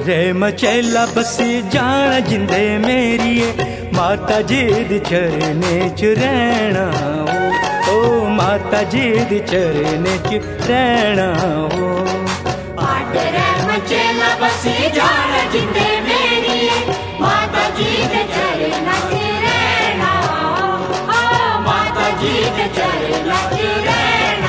रे मचेला बसी जान जिंदे मेरिए, माता जी दी चरने च रहना ओ माता जी दी चरने च रहना ओ। रे मचेला बसी जान जिंदे मेरिए, माता जी दे चरना च रहना ओ माता जी दे चरना च रहना।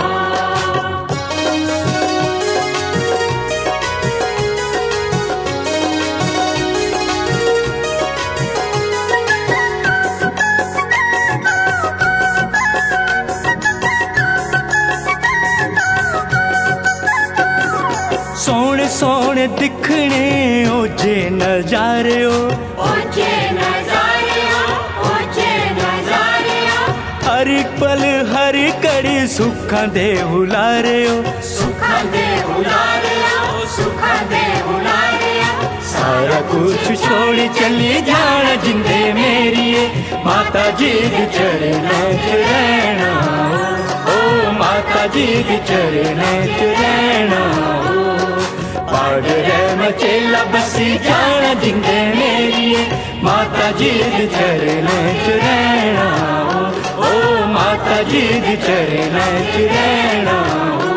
सोने सोने दिखने ओजे नजारे ओजे नजारे ओजे नजारे हर पल हर कड़ी सुखां दे हुलारे सुखां दे हुलारे सुखां दे हुलारे। सारा कुछ छोड़ चली जाना जिंदे मेरिए, माता जी दी चरना च रहना ओ माता जी दी चरना च रहना ओ। रे मचेला बसी जाना जिंदे मेरिए, माता जी दी चरना च रहना ओ माता जी दी चरना च रहना ओ।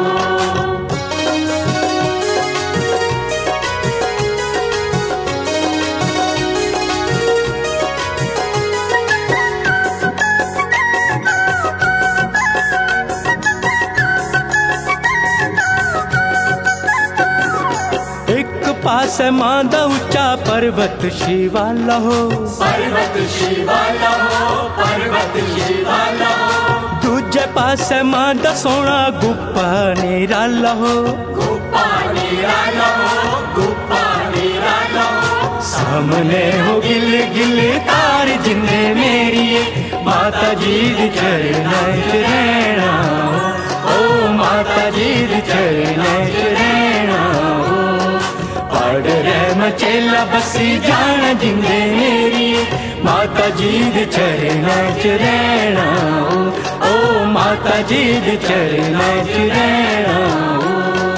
पास मां दा उच्चा पर्वत शिवाला हो, पर्वत शिवाला हो पर्वत शिवाला हो। दूजे पास मां दा सोना गुप्पा निराला हो, गुप्पा निराला हो गुप्पा निराला हो। सामने हो गिल गिल तार जिंदे मेरिए, माता जी दी चरना च रहना ओ माता जी दी चरना च रहना ओ। रे मचेला बसी जाना जिंदे मेरिए, माता जी दी चरना च रहना ओ माता जी दी चरना च रहना ओ।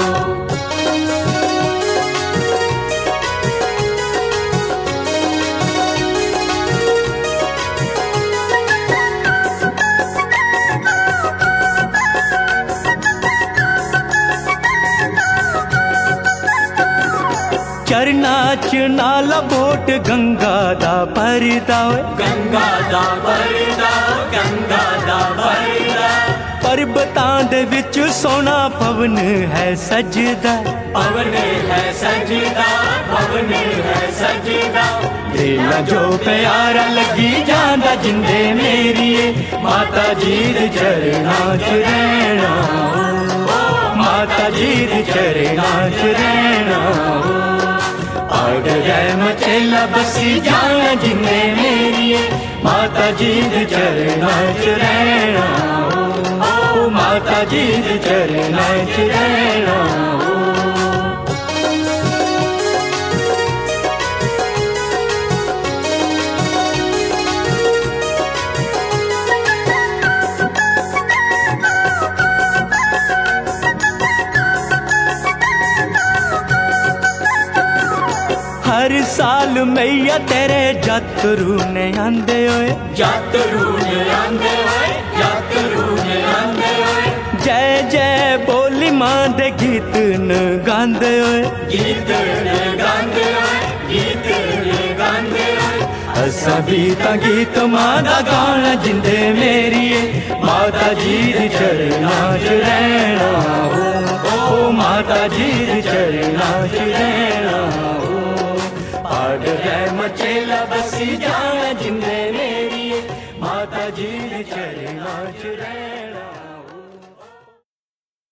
चरना च नाला बोट गंगा दा परदा गंगा दा परदा गंगा दा परदा। पर्वतां दे विच सोना पवन है सजदा, पवन है सजदा पवन है सजदा। दिल जो प्यारा लगी जांदा जिंदे मेरिए, माता जी दी चरना च रहना ओ माता जी दी चरना च रहना ओ। रे मचेला बसी जाना जिंदे मेरिए, माता जी दी चरना च रहना ओ माता जी दी चरना च रहना ओ। हर साल मैया तेरे जातरू ने आंदे होए, जातरू ने आंदे होए जातरू ने आंदे होए। जय जय बोली मां दे गीत न गांदे होए, गीत न गांदे होए गीत न गांदे होए। असा भी तां गीत मां दा गाना जिंदे मेरिए, माता जी दी चरना च रहना ओ माता जी दी चरना च रहना ओ। रे मचेला बसी जाना जिंदे मेरिए, माता जी दी चरना च रहना।